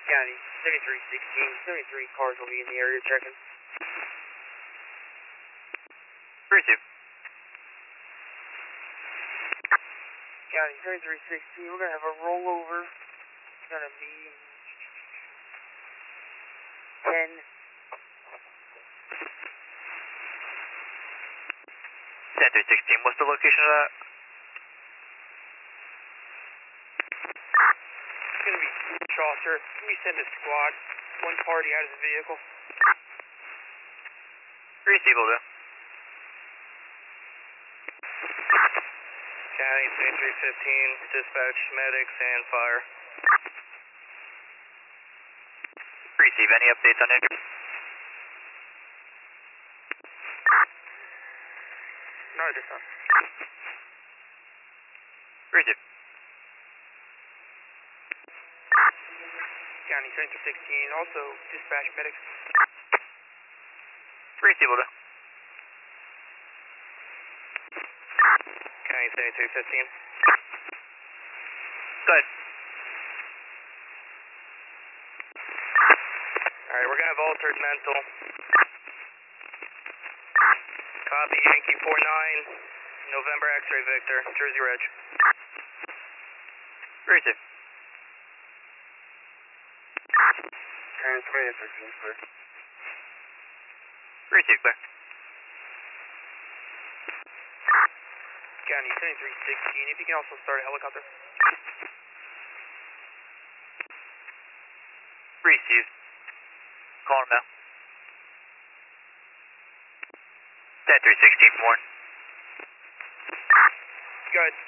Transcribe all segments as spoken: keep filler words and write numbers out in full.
County, seventy-three sixteen, seventy-three cars will be in the area checking. Receive. County, seventy-three sixteen, we're going to have a rollover. It's going to be ten. ten three sixteen, what's the location of that? It's going to be Chaucer. Can you send a squad, one party out of the vehicle? Receive, will do. County, seventy-three fifteen, dispatch medics and fire. Receive, any updates on injuries? No, this time. Receive. County, seventy-three sixteen, also dispatch medics. Receive, will do. County, seventy-three fifteen. Go ahead. Alright, we're going to have altered mental. Copy, Yankee four nine, November X-ray Victor, Jersey Reg. Receive. County, twenty-eight sixteen, clear. Receive, clear. County, seventy-three sixteen, if you can also start a helicopter. Receive. Call him now. ten three sixteen, Warren. Go ahead.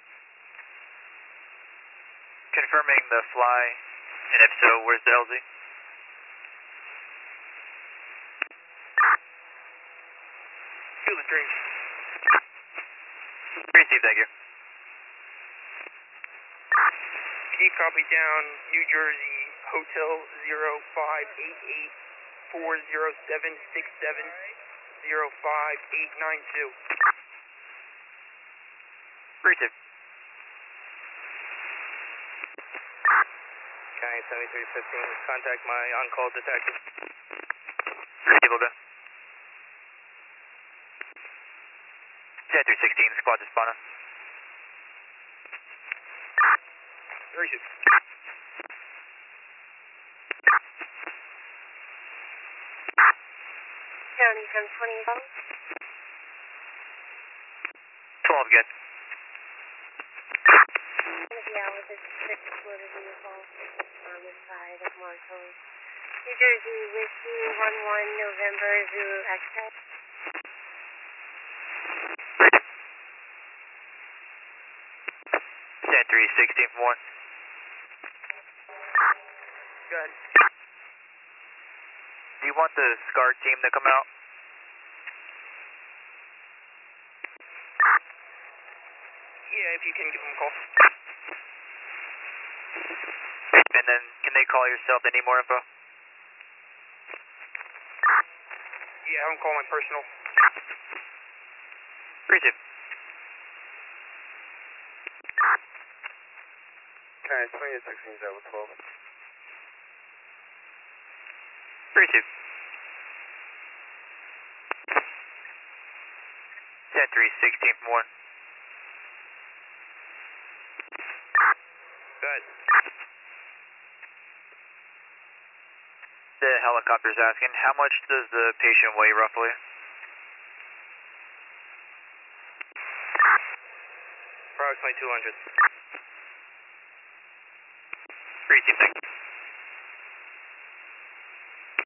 Confirming the fly, and if so, where's the L Z? Feel the dream. Receive, thank you. Can you copy down New Jersey Hotel zero five eight eight four zero seven six seven zero five eight nine two? Receive. County, seventy-three fifteen, contact my on-call detective. Receive, will do. ten three sixteen, squad responding. Receive. County from twenty-one. twelve again. Going to be out with this six motor vehicle on the side of Marshall. New Jersey Whiskey one one November Zulu X-ray. ten three sixteen, Warren. Go ahead. Do you want the SCAR team to come out? Yeah, if you can give them a call. And then, can they call yourself? They need more info? Yeah, have them call my personal. Receive. County, twenty-eight sixteen, that was twelve. Receive. ten three sixteen, Warren. Go ahead. The helicopter's asking, how much does the patient weigh roughly? Approximately two hundred. Receive, thank you.